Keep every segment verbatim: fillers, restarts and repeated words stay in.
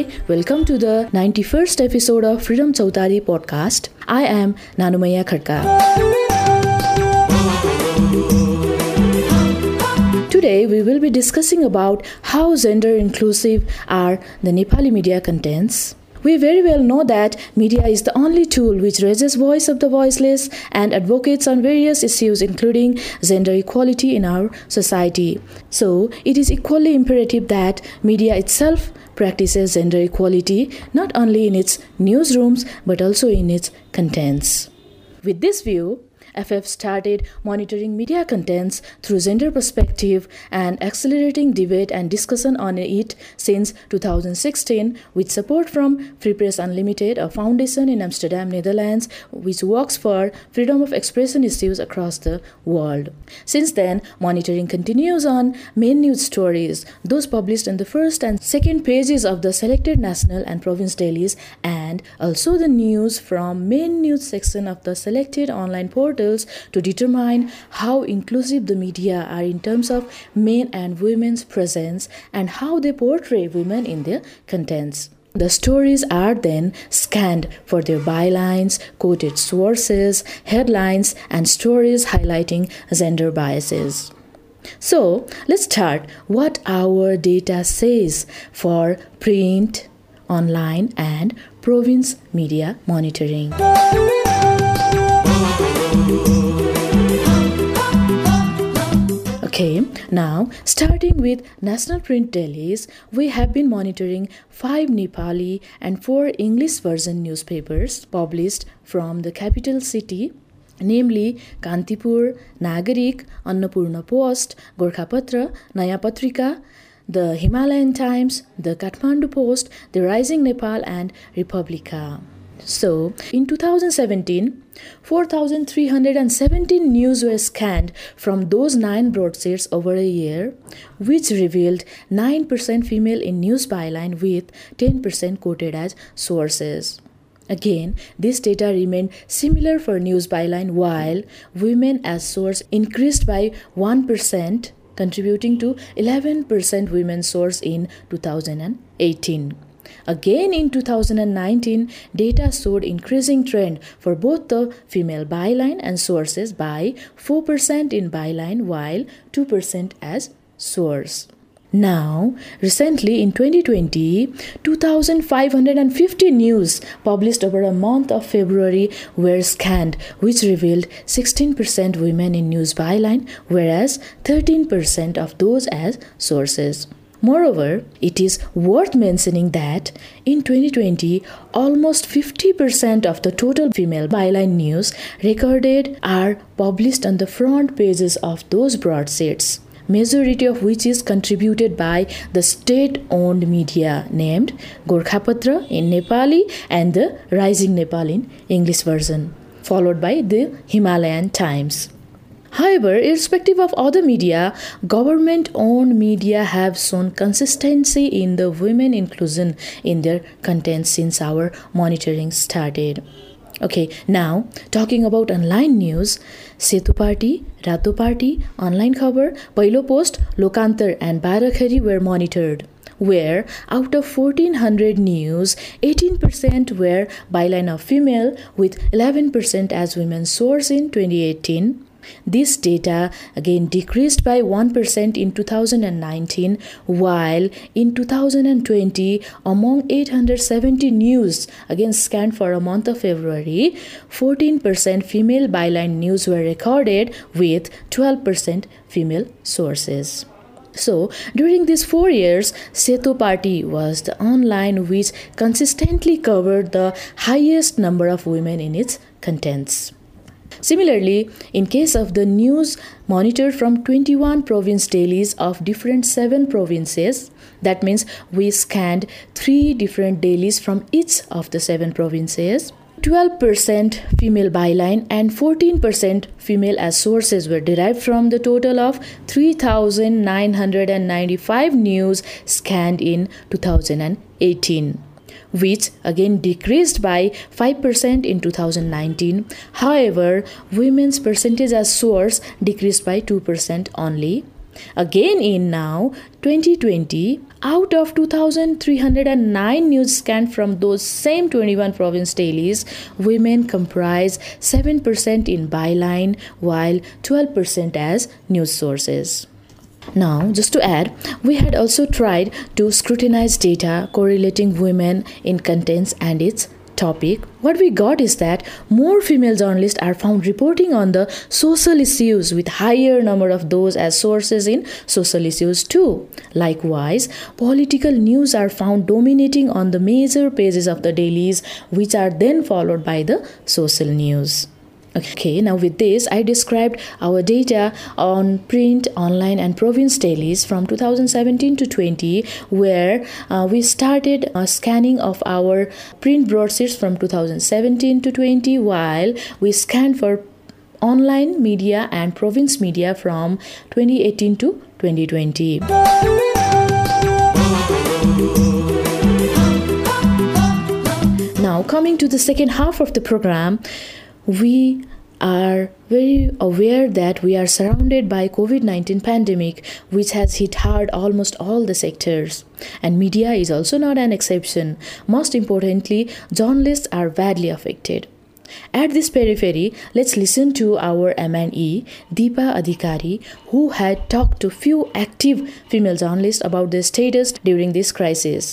welcome to the ninety-first episode of Freedom Chautari podcast. I am Nanumaya Khadka. Today we will be discussing about how gender inclusive are the Nepali media contents. We very well know that media is the only tool which raises voice of the voiceless and advocates on various issues including gender equality in our society. So, it is equally imperative that media itself practices gender equality not only in its newsrooms but also in its contents. With this view, F F started monitoring media contents through gender perspective and accelerating debate and discussion on it since two thousand sixteen with support from Free Press Unlimited, a foundation in Amsterdam, Netherlands, which works for freedom of expression issues across the world. Since then, monitoring continues on main news stories, those published in the first and second pages of the selected national and province dailies, and also the news from main news section of the selected online portals to determine how inclusive the media are in terms of men and women's presence and how they portray women in their contents. The stories are then scanned for their bylines, quoted sources, headlines, and stories highlighting gender biases. So, let's start what our data says for print, online, and province media monitoring. Okay, now starting with national print dailies, we have been monitoring five Nepali and four English version newspapers published from the capital city, namely Kantipur, Nagarik, Annapurna Post, Gorkhapatra, Naya Patrika, the Himalayan Times, the Kathmandu Post, the Rising Nepal, and Republica. So, in two thousand seventeen, four thousand three hundred seventeen news were scanned from those nine broadsheets over a year, which revealed nine percent female in news byline with ten percent quoted as sources. Again, this data remained similar for news byline while women as source increased by one percent, contributing to eleven percent women source in two thousand eighteen. Again, in two thousand nineteen, data showed increasing trend for both the female byline and sources by four percent in byline while two percent as source. Now, recently in twenty twenty, two thousand five hundred fifty news published over a month of February were scanned, which revealed sixteen percent women in news byline, whereas thirteen percent of those as sources. Moreover, it is worth mentioning that in twenty twenty, almost fifty percent of the total female byline news recorded are published on the front pages of those broadsheets, majority of which is contributed by the state-owned media named Gorkhapatra in Nepali and the Rising Nepal in English version, followed by the Himalayan Times. However, irrespective of other media, government-owned media have shown consistency in the women inclusion in their content since our monitoring started. Okay, now talking about online news, Setu Party, Rato Party, Online Khabar, Pailo Post, Lokantar, and Barakhari were monitored, where out of fourteen hundred news, eighteen percent were byline of female with eleven percent as women's source in twenty eighteen. This data again decreased by one percent in two thousand nineteen, while in two thousand twenty, among eight hundred seventy news again scanned for a month of February, fourteen percent female byline news were recorded with twelve percent female sources. So, during these four years, Setu Party was the online which consistently covered the highest number of women in its contents. Similarly, in case of the news monitored from twenty-one province dailies of different seven provinces, that means we scanned three different dailies from each of the seven provinces, twelve percent female byline and fourteen percent female as sources were derived from the total of three thousand nine hundred ninety-five news scanned in two thousand eighteen. Which again decreased by five percent in two thousand nineteen. However, women's percentage as source decreased by two percent only. Again in now twenty twenty, out of two thousand three hundred nine news scanned from those same twenty-one province dailies, women comprise seven percent in byline while twelve percent as news sources. Now, just to add, we had also tried to scrutinize data correlating women in contents and its topic. What we got is that more female journalists are found reporting on the social issues with higher number of those as sources in social issues too. Likewise, political news are found dominating on the major pages of the dailies, which are then followed by the social news. Okay, now with this, I described our data on print, online and province dailies from two thousand seventeen to twenty, where uh, we started a scanning of our print broadsheets from two thousand seventeen to twenty, while we scanned for online media and province media from twenty eighteen to twenty twenty. Now, coming to the second half of the program, we are very aware that we are surrounded by COVID nineteen pandemic, which has hit hard almost all the sectors. And media is also not an exception. Most importantly, journalists are badly affected. At this periphery, let's listen to our M and E, Deepa Adhikari, who had talked to few active female journalists about their status during this crisis.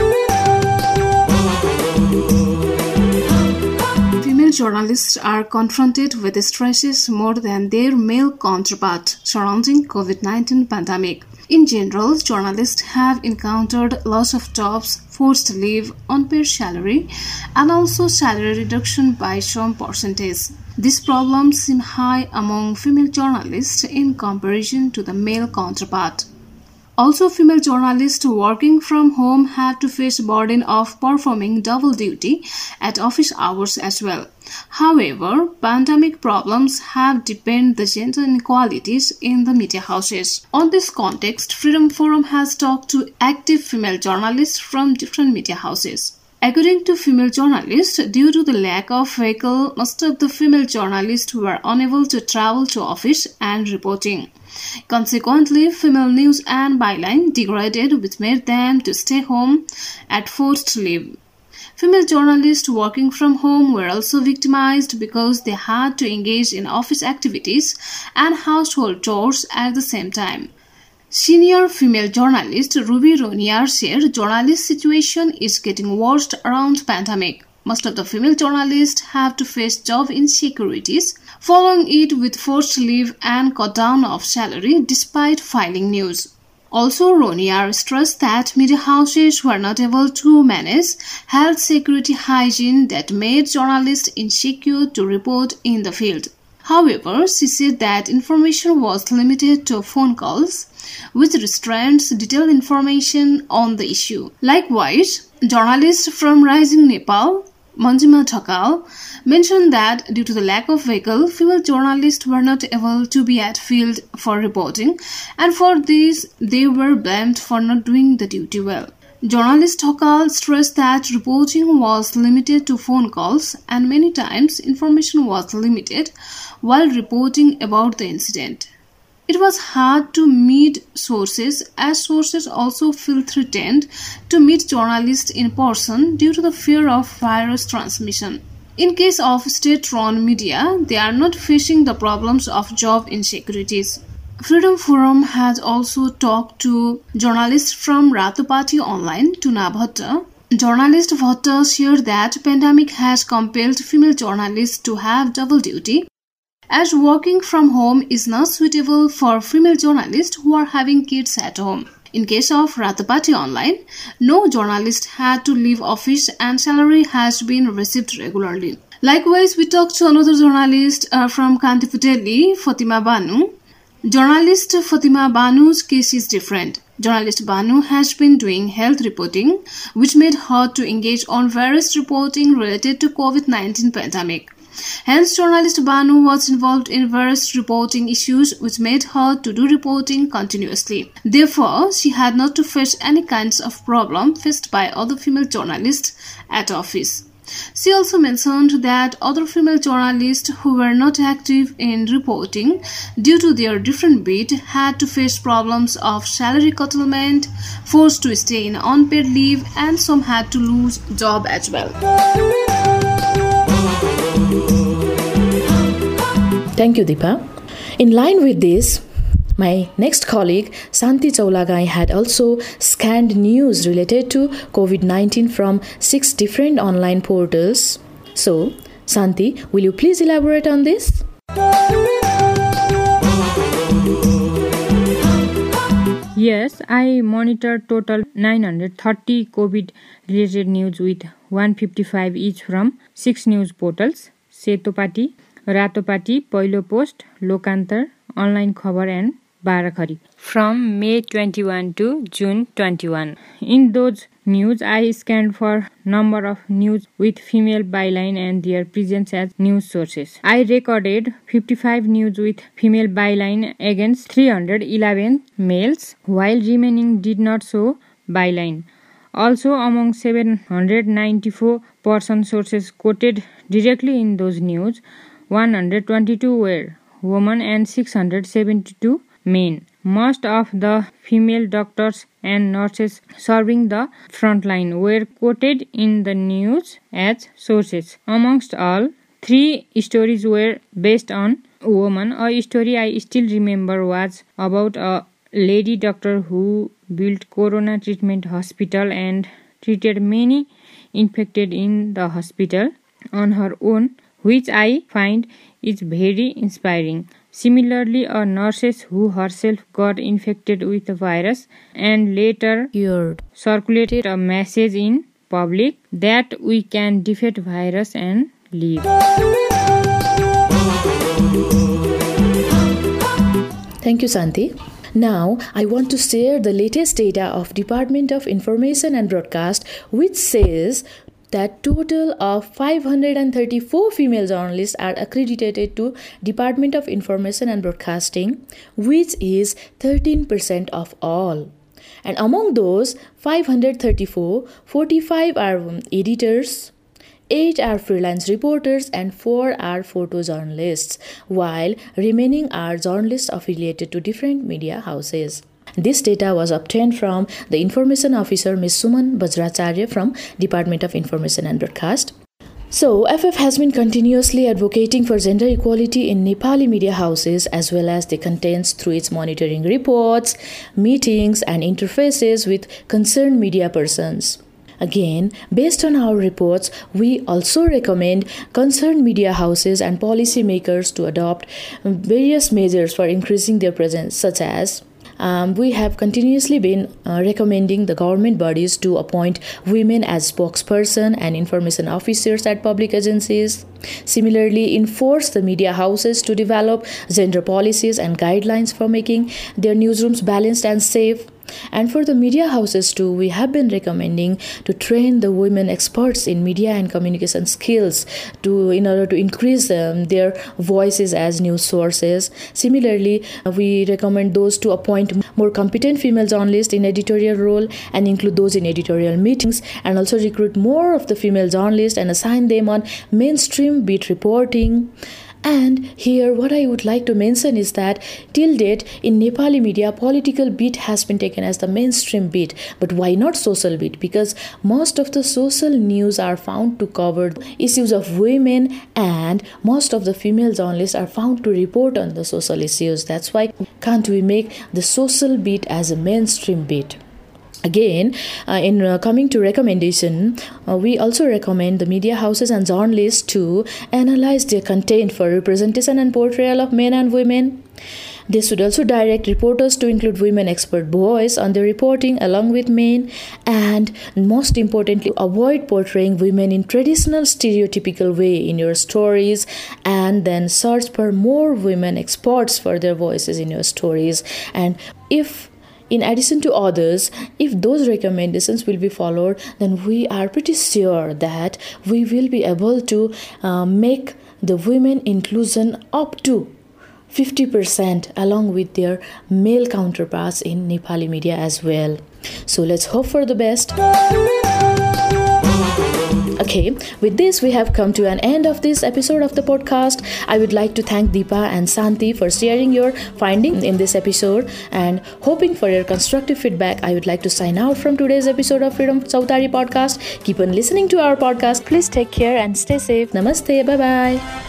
Journalists are confronted with stresses more than their male counterpart surrounding COVID nineteen pandemic. In general, journalists have encountered loss of jobs, forced leave, unpaid salary, and also salary reduction by some percentage. These problems seem high among female journalists in comparison to the male counterpart. Also, female journalists working from home had to face burden of performing double duty at office hours as well. However, pandemic problems have deepened the gender inequalities in the media houses. On this context, Freedom Forum has talked to active female journalists from different media houses. According to female journalists, due to the lack of vehicle, most of the female journalists were unable to travel to office and reporting. Consequently, female news and byline degraded, which made them to stay home at forced leave. Female journalists working from home were also victimized because they had to engage in office activities and household chores at the same time. Senior female journalist Ruby Roniar said journalist situation is getting worse around pandemic. Most of the female journalists have to face job insecurities, following it with forced leave and cut down of salary despite filing news. Also, Roniar stressed that media houses were not able to manage health security hygiene that made journalists insecure to report in the field. However, she said that information was limited to phone calls, which restrains detailed information on the issue. Likewise, journalists from Rising Nepal, Manjima Thakal, mentioned that due to the lack of vehicle, female journalists were not able to be at field for reporting, and for this they were blamed for not doing the duty well. Journalist Thakal stressed that reporting was limited to phone calls and many times information was limited while reporting about the incident. It was hard to meet sources, as sources also feel threatened to meet journalists in person due to the fear of virus transmission. In case of state-run media, they are not facing the problems of job insecurities. Freedom Forum has also talked to journalists from Ratu Party Online, Tuna Bhatta. Journalist Bhatta shared that pandemic has compelled female journalists to have double duty, as working from home is not suitable for female journalists who are having kids at home. In case of Ratu Party Online, no journalist had to leave office and salary has been received regularly. Likewise, we talked to another journalist uh, from Kantipur, Delhi, Fatima Banu. Journalist Fatima Banu's case is different. Journalist Banu has been doing health reporting, which made her to engage on various reporting related to COVID nineteen pandemic. Hence, journalist Banu was involved in various reporting issues which made her to do reporting continuously. Therefore, she had not to face any kinds of problem faced by other female journalists at office. She also mentioned that other female journalists who were not active in reporting due to their different beat had to face problems of salary curtailment, forced to stay in unpaid leave, and some had to lose job as well. Thank you, Deepa. In line with this, my next colleague, Santi Chaulagai, had also scanned news related to COVID nineteen from six different online portals. So, Santi, will you please elaborate on this? Yes, I monitored total nine hundred thirty COVID-related news with one hundred fifty-five each from six news portals: Setopati, Ratopati, Poilo Post, Lokantar, Online Khabar and Barakhari, from May twenty-first to June twenty-first. In those news, I scanned for number of news with female byline and their presence as news sources. I recorded fifty-five news with female byline against three hundred eleven males, while remaining did not show byline. Also, among seven hundred ninety-four person sources quoted directly in those news, one hundred twenty-two were women and six hundred seventy-two men. Most of the female doctors and nurses serving the front line were quoted in the news as sources. Amongst all, three stories were based on women. A story I still remember was about a lady doctor who built corona treatment hospital and treated many infected in the hospital on her own, which I find is very inspiring. Similarly, a nurse who herself got infected with the virus and later cured circulated a message in public that we can defeat virus and live. Thank you, Santi. Now, I want to share the latest data of Department of Information and Broadcast, which says that total of five hundred thirty-four female journalists are accredited to Department of Information and Broadcasting, which is thirteen percent of all. And among those five hundred thirty-four, forty-five are editors, eight are freelance reporters, and four are photojournalists, while remaining are journalists affiliated to different media houses. This data was obtained from the Information Officer Miz Suman Bajracharya from Department of Information and Broadcast. So, F F has been continuously advocating for gender equality in Nepali media houses as well as the contents through its monitoring reports, meetings, and interfaces with concerned media persons. Again, based on our reports, we also recommend concerned media houses and policymakers to adopt various measures for increasing their presence, such as Um, we have continuously been uh, recommending the government bodies to appoint women as spokesperson and information officers at public agencies. Similarly, enforce the media houses to develop gender policies and guidelines for making their newsrooms balanced and safe. And for the media houses too, we have been recommending to train the women experts in media and communication skills to in order to increase um, their voices as news sources. Similarly, uh, we recommend those to appoint more competent female journalists in editorial role and include those in editorial meetings, and also recruit more of the female journalists and assign them on mainstream beat reporting. And here what I would like to mention is that till date in Nepali media, political beat has been taken as the mainstream beat. But why not social beat? Because most of the social news are found to cover issues of women, and most of the female journalists are found to report on the social issues. That's why can't we make the social beat as a mainstream beat? Again, uh, in uh, coming to recommendation, uh, we also recommend the media houses and journalists to analyze their content for representation and portrayal of men and women. They should also direct reporters to include women expert voice on their reporting along with men, and most importantly, avoid portraying women in traditional stereotypical way in your stories, and then search for more women experts for their voices in your stories. And if in addition to others, if those recommendations will be followed, then we are pretty sure that we will be able to uh, make the women inclusion up to fifty percent along with their male counterparts in Nepali media as well. So let's hope for the best. Okay, with this we have come to an end of this episode of the podcast. I would like to thank Deepa and Santi for sharing your findings in this episode and hoping for your constructive feedback. I would like to sign out from today's episode of Freedom Chautari podcast. Keep on listening to our podcast. Please take care and stay safe. Namaste. Bye bye.